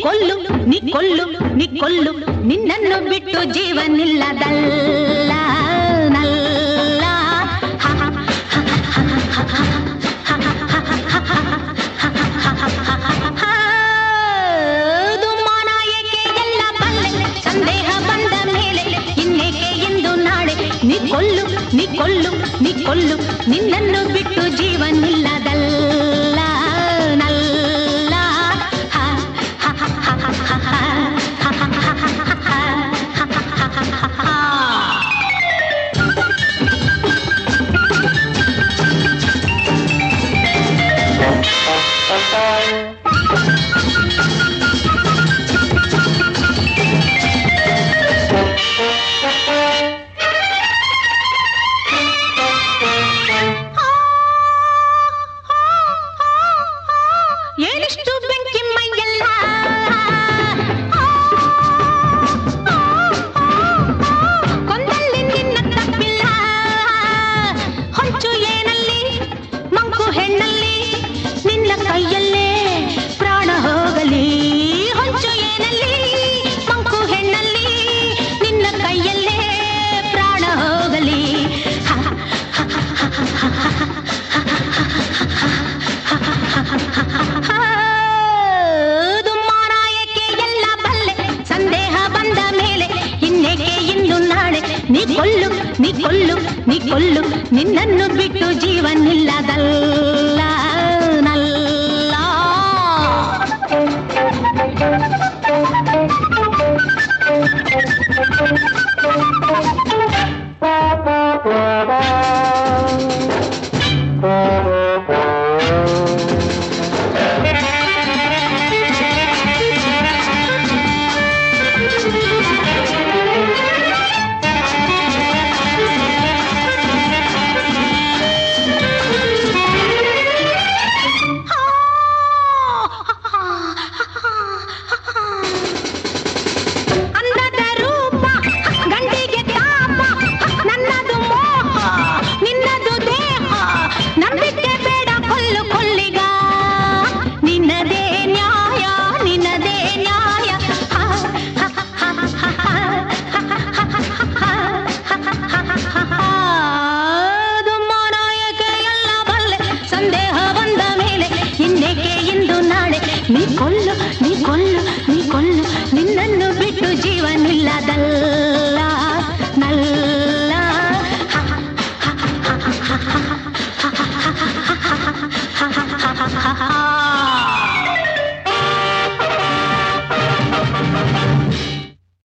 ಕೊಲ್ಲು ನೀ ಕೊಲ್ಲು ನೀ ಕೊಲ್ಲು ನಿನ್ನನ್ನು ಬಿಟ್ಟು ಜೀವನಿಲ್ಲದಲ್ಲ ನಲ್ಲ ದುಮ್ಮಾನ ಏಕೆ ಎಲ್ಲ ಬಲ್ಲೆ ಸಂದೇಹ ಬಂದ ಮೇಲೆ ಇನ್ನೇಕೆ ಎಂದು ನಾಳೆ ನೀ ಕೊಲ್ಲು ನೀ ಕೊಲ್ಲು ನೀ ಕೊಲ್ಲು ನಿನ್ನನ್ನು ಬಿಟ್ಟು ಜೀವನಿಲ್ಲದಲ್ಲ ನಲ್ಲ ಏನಿಷ್ಟು ಬೆಂಕಿ ಮೈಯೆಲ್ಲ ಕೊಂದಲ್ಲಿ ನಿನ್ನ ತಪ್ಪಿಲ್ಲ ಹೊಂಚು ಏನಲ್ಲಿ ಮಂಕು ಹೆಣ್ಣಲ್ಲಿ ನಿನ್ನ ಕೈಯಲ್ಲೇ ಪ್ರಾಣ ಹೋಗಲಿ ಹೊಂಚು ಏನಲ್ಲಿ ಮಂಕು ಹೆಣ್ಣಲ್ಲಿ ನಿನ್ನ ಕೈಯಲ್ಲೇ ಪ್ರಾಣ ಹೋಗಲಿ ದುಮ್ಮಾನ ಏಕೆ ಎಲ್ಲ ಬಲ್ಲೆ ಸಂದೇಹ ಬಂದ ಮೇಲೆ ಇನ್ನೇಕೆ ಇಂದು ನಾಳೆ ನೀ ಕೊಲ್ಲು ನೀ ಕೊಲ್ಲು ನೀ ಕೊಲ್ಲು ನಿನ್ನನ್ನು ಬಿಟ್ಟು ಜೀವನಿಲ್ಲದಲ್ಲ ನಲ್ಲ ಅಂದದ ರೂಪ ಗಂಡಿಗೆ ತಾಪ ನನ್ನದು ಮೋಹ ನಿನ್ನದು ದೇಹ ನಂಬಿಕೆ ಬೇಡ ಕೊಲ್ಲು ಕೊಲ್ಲಿಗ ನಿನ್ನದೇ ನ್ಯಾಯ ನಿನ್ನದೇ ನ್ಯಾಯ ದುಮ್ಮಾನ ಏಕೆ ಎಲ್ಲ ಬಲ್ಲೆ ಸಂದೇಹ ಬಂದ ಮೇಲೆ ಇನ್ನೇಕೆ ಇಂದು ನಾಳೆ ನೀ ಕೊಲ್ಲು ನೀ ಕೊಲ್ಲು ನೀ ಕೊಲ್ಲು ನಿನ್ನನ್ನು ಬಿಟ್ಟು ಜೀವನಿಲ್ಲದಲ್ಲ ನಲ್ಲ